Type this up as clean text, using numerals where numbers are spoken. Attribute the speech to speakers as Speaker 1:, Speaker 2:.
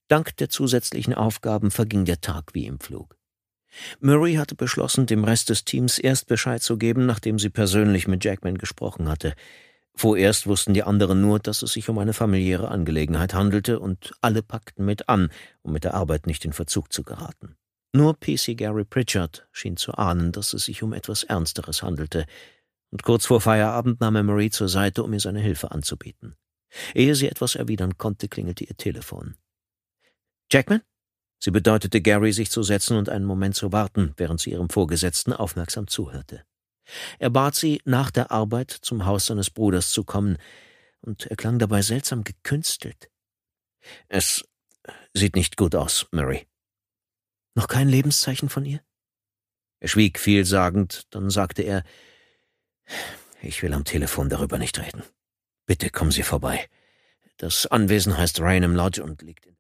Speaker 1: Dank der zusätzlichen Aufgaben verging der Tag wie im Flug. Murray hatte beschlossen, dem Rest des Teams erst Bescheid zu geben, nachdem sie persönlich mit Jackman gesprochen hatte. Vorerst wussten die anderen nur, dass es sich um eine familiäre Angelegenheit handelte, und alle packten mit an, um mit der Arbeit nicht in Verzug zu geraten. Nur PC Gary Pritchard schien zu ahnen, dass es sich um etwas Ernsteres handelte, und kurz vor Feierabend nahm er Marie zur Seite, um ihr seine Hilfe anzubieten. Ehe sie etwas erwidern konnte, klingelte ihr Telefon. »Jackman?« Sie bedeutete Gary, sich zu setzen und einen Moment zu warten, während sie ihrem Vorgesetzten aufmerksam zuhörte. Er bat sie, nach der Arbeit zum Haus seines Bruders zu kommen, und er klang dabei seltsam gekünstelt. »Es sieht nicht gut aus, Murray.« »Noch kein Lebenszeichen von ihr?« Er schwieg vielsagend, dann sagte er, »Ich will am Telefon darüber nicht reden. Bitte kommen Sie vorbei. Das Anwesen heißt Raynham Lodge und liegt in